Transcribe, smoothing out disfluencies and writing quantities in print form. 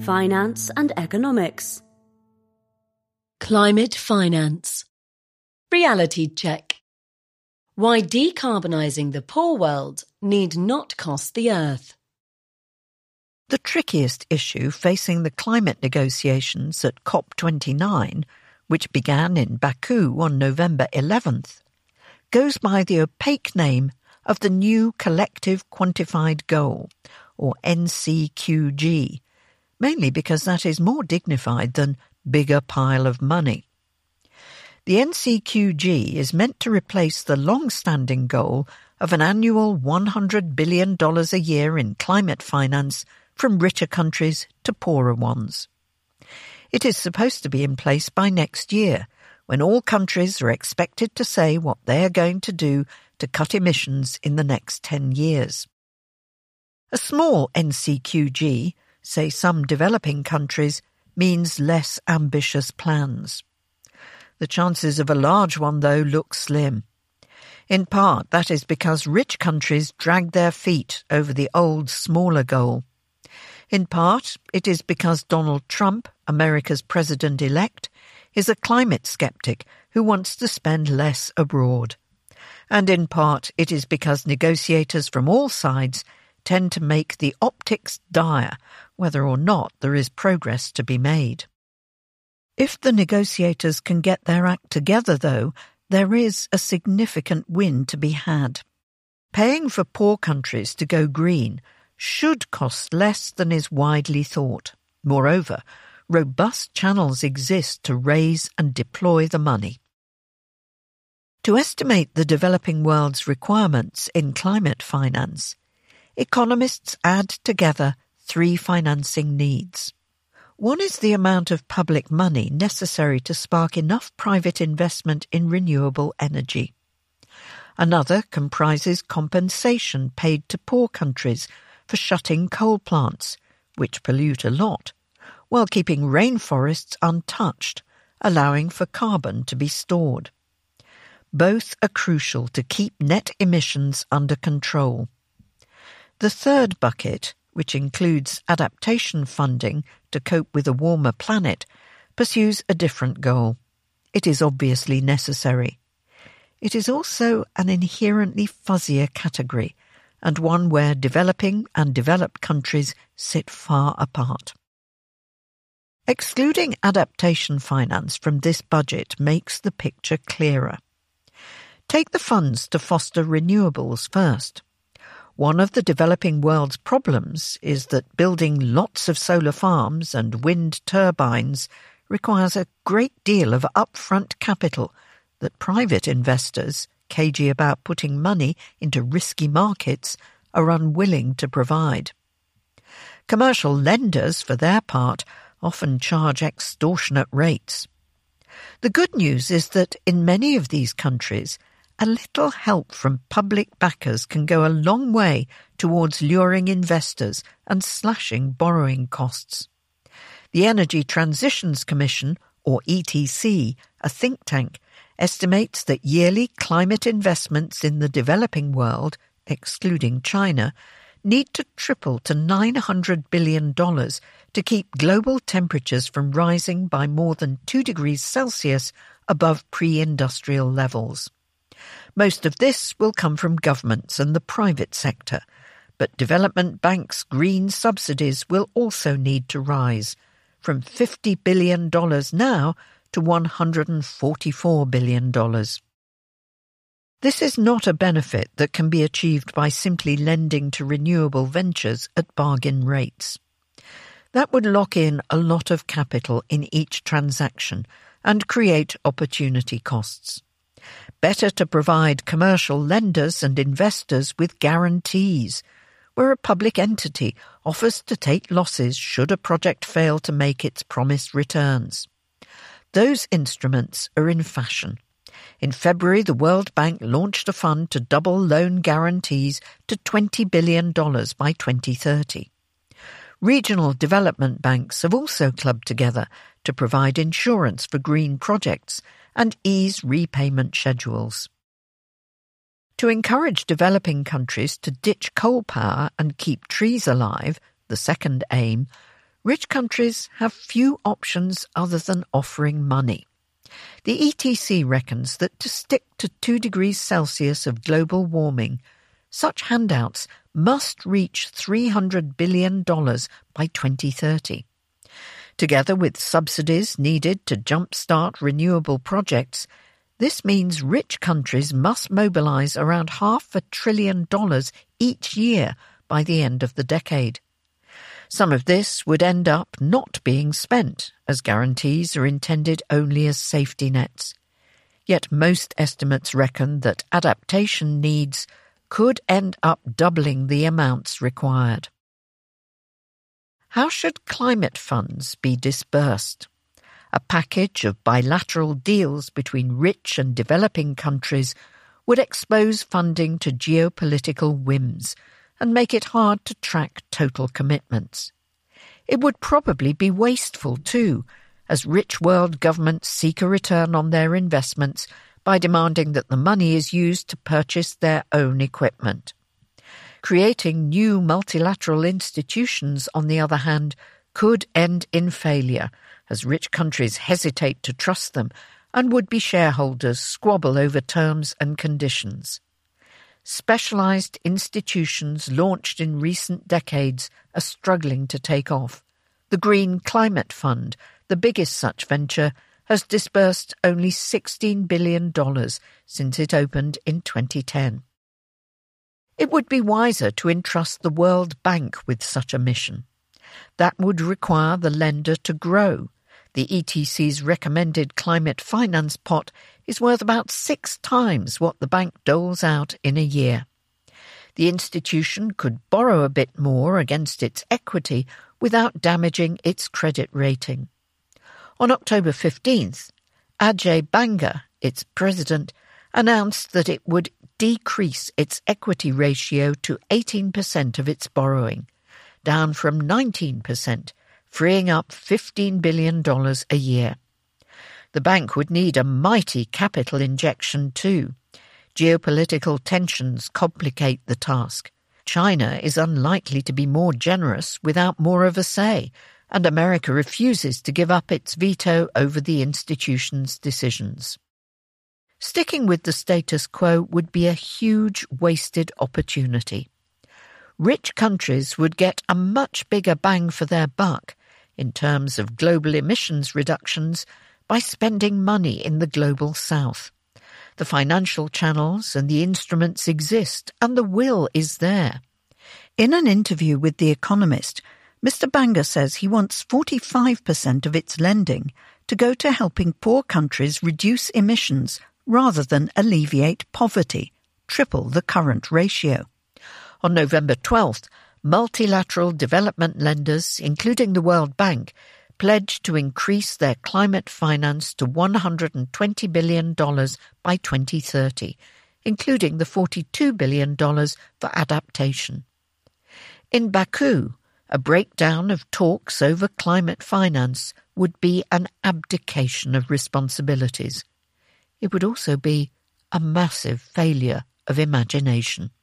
finance and economics. Climate finance. Reality check. Why decarbonising the poor world need not cost the Earth. The trickiest issue facing the climate negotiations at COP29, which began in Baku on November 11th, goes by the opaque name of the New Collective Quantified Goal, or NCQG, mainly because that is more dignified than bigger pile of money. The NCQG is meant to replace the long-standing goal of an annual $100 billion a year in climate finance from richer countries to poorer ones. It is supposed to be in place by next year, when all countries are expected to say what they are going to do to cut emissions in the next 10 years. A small NCQG, say some developing countries, means less ambitious plans. The chances of a large one, though, look slim. In part, that is because rich countries drag their feet over the old, smaller goal. In part, it is because Donald Trump, America's president-elect, is a climate skeptic who wants to spend less abroad. And in part, it is because negotiators from all sides tend to make the optics dire, whether or not there is progress to be made. If the negotiators can get their act together, though, there is a significant win to be had. Paying for poor countries to go green should cost less than is widely thought. Moreover, robust channels exist to raise and deploy the money. To estimate the developing world's requirements in climate finance, economists add together three financing needs. One is the amount of public money necessary to spark enough private investment in renewable energy. Another comprises compensation paid to poor countries for shutting coal plants, which pollute a lot, while keeping rainforests untouched, allowing for carbon to be stored. Both are crucial to keep net emissions under control. The third bucket, which includes adaptation funding to cope with a warmer planet, pursues a different goal. It is obviously necessary. It is also an inherently fuzzier category, and one where developing and developed countries sit far apart. Excluding adaptation finance from this budget makes the picture clearer. Take the funds to foster renewables first. One of the developing world's problems is that building lots of solar farms and wind turbines requires a great deal of upfront capital that private investors, cagey about putting money into risky markets, are unwilling to provide. Commercial lenders, for their part, often charge extortionate rates. The good news is that in many of these countries, a little help from public backers can go a long way towards luring investors and slashing borrowing costs. The Energy Transitions Commission, or ETC, a think tank, estimates that yearly climate investments in the developing world, excluding China, need to triple to $900 billion to keep global temperatures from rising by more than 2 degrees Celsius above pre-industrial levels. Most of this will come from governments and the private sector, but development banks' green subsidies will also need to rise, from $50 billion now to $144 billion. This is not a benefit that can be achieved by simply lending to renewable ventures at bargain rates. That would lock in a lot of capital in each transaction and create opportunity costs. Better to provide commercial lenders and investors with guarantees, where a public entity offers to take losses should a project fail to make its promised returns. Those instruments are in fashion. In February, the World Bank launched a fund to double loan guarantees to $20 billion by 2030. Regional development banks have also clubbed together to provide insurance for green projects and ease repayment schedules. To encourage developing countries to ditch coal power and keep trees alive, the second aim, rich countries have few options other than offering money. The ETC reckons that to stick to 2 degrees Celsius of global warming, such handouts must reach $300 billion by 2030. Together with subsidies needed to jumpstart renewable projects, this means rich countries must mobilise around $500 billion each year by the end of the decade. Some of this would end up not being spent, as guarantees are intended only as safety nets. Yet most estimates reckon that adaptation needs could end up doubling the amounts required. How should climate funds be disbursed? A package of bilateral deals between rich and developing countries would expose funding to geopolitical whims and make it hard to track total commitments. It would probably be wasteful too, as rich world governments seek a return on their investments by demanding that the money is used to purchase their own equipment. Creating new multilateral institutions, on the other hand, could end in failure, as rich countries hesitate to trust them and would-be shareholders squabble over terms and conditions. Specialised institutions launched in recent decades are struggling to take off. The Green Climate Fund, the biggest such venture, has disbursed only $16 billion since it opened in 2010. It would be wiser to entrust the World Bank with such a mission. That would require the lender to grow. The ETC's recommended climate finance pot is worth about 6 times what the bank doles out in a year. The institution could borrow a bit more against its equity without damaging its credit rating. On October 15th, Ajay Banga, its president, announced that it would decrease its equity ratio to 18% of its borrowing, down from 19%, freeing up $15 billion a year. The bank would need a mighty capital injection too. Geopolitical tensions complicate the task. China is unlikely to be more generous without more of a say, and America refuses to give up its veto over the institution's decisions. Sticking with the status quo would be a huge wasted opportunity. Rich countries would get a much bigger bang for their buck in terms of global emissions reductions by spending money in the global south. The financial channels and the instruments exist, and the will is there. In an interview with The Economist, Mr. Banga says he wants 45% of its lending to go to helping poor countries reduce emissions rather than alleviate poverty, triple the current ratio. On November 12th, multilateral development lenders, including the World Bank, pledged to increase their climate finance to $120 billion by 2030, including the $42 billion for adaptation. In Baku, a breakdown of talks over climate finance would be an abdication of responsibilities. It would also be a massive failure of imagination.